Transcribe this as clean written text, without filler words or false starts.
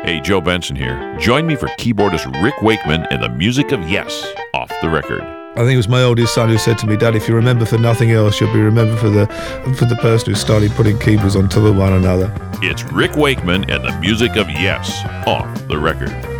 Hey, Joe Benson here. Join me for keyboardist Rick Wakeman and the music of Yes, Off the Record. I think it was my oldest son who said to me, "Dad, if you remember for nothing else, you'll be remembered for the person who started putting keyboards on top of one another." It's Rick Wakeman and the music of Yes, Off the Record.